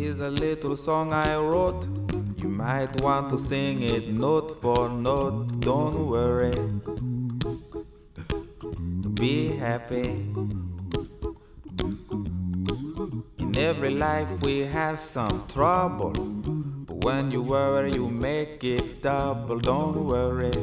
is a little song I wrote. You might want to sing it note for note. Don't worry, be happy. In every life we have some trouble, but when you worry you make it double. Don't worry,